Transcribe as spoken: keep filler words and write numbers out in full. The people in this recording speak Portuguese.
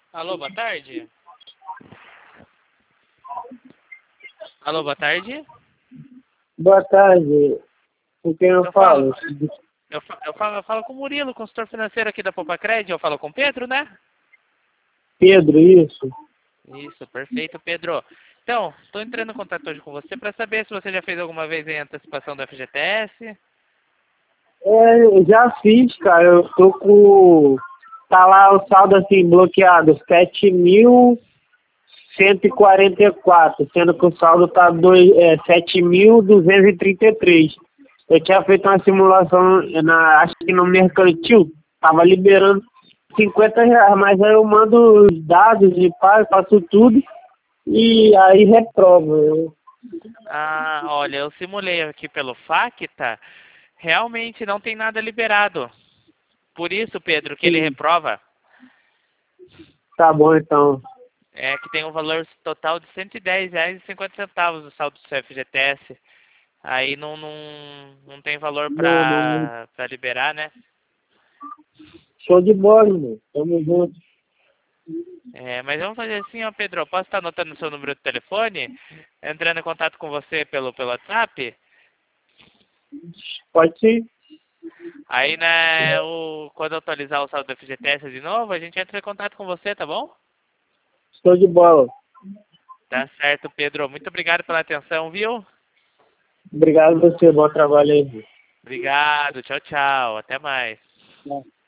Alô, boa tarde. Alô, boa tarde. Boa tarde. Com quem eu, Eu falo? falo, eu, fa- eu falo, eu falo com o Murilo, consultor financeiro aqui da Popacred. Eu falo com o Pedro, né? Pedro, isso. Isso, perfeito, Pedro. Então, estou entrando em contato hoje com você para saber se você já fez alguma vez em antecipação do F G T S. É, eu já fiz, cara. Eu tô com... Tá lá o saldo assim, bloqueado, sete mil cento e quarenta e quatro, sendo que o saldo tá dois, é, sete mil duzentos e trinta e três. Eu tinha feito uma simulação, na, acho que no Mercantil, tava liberando cinquenta reais, mas aí eu mando os dados e pá, faço tudo e aí reprovo. Ah, olha, eu simulei aqui pelo Facta, realmente não tem nada liberado. Por isso, Pedro, que ele Sim, reprova, tá bom então. é que tem um valor total de cento e dez reais e cinquenta centavos o saldo do seu F G T S. Aí não, não, não tem valor Não, não, não. para para liberar, né? Show de bola, irmão. Tamo junto. É, mas vamos fazer assim, ó, Pedro. Eu posso estar anotando o seu número de telefone, entrando em contato com você pelo, pelo WhatsApp. Pode ser. Aí, né, o, quando eu atualizar o saldo do F G T S de novo, a gente entra em contato com você, tá bom? Show de bola. Tá certo, Pedro. Muito obrigado pela atenção, viu? Obrigado a você. Bom trabalho aí. Obrigado. Tchau, tchau. Até mais. Irmão.